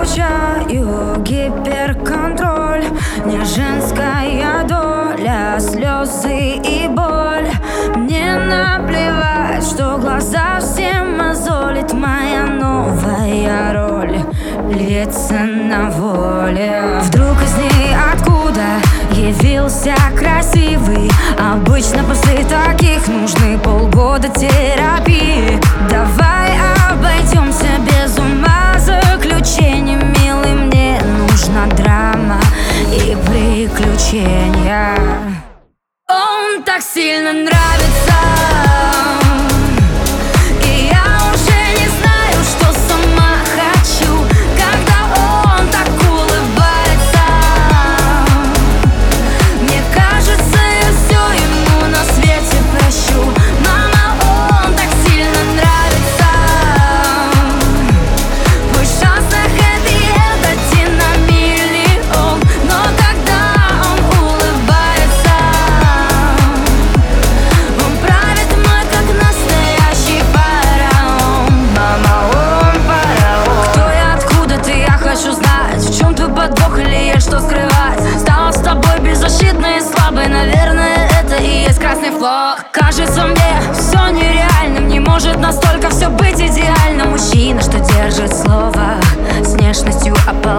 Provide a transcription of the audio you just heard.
получаю гиперконтроль. Не женская доля, слезы и боль. Мне наплевать, что глаза всем мозолит. Моя новая роль льется на воле. Вдруг из ниоткуда явился красивый. Обычно после таких нужны полгода терапии. Давай обойдемся без ума заключений, милый. Мне нужна драма и приключения. Он так сильно нравится, и я уже не знаю, что сама хочу, когда он так улыбается. Мне кажется, я все ему на свете прощу. Мама, он так сильно нравится. Пусть шанс на хэппи-энд 1 на миллион, но когда он улыбается, он правит мной, как настоящий фараон. Мама, он фараон. Кто я, откуда ты, я хочу знать. В чем твой подвох или есть что скрывать? Стала с тобой беззащитной и слабой. Наверное, это и есть красный флаг. Кажется мне все нереальным. Не может настолько все быть идеально. Мужчина, что держит слово, с внешностью Аполлона.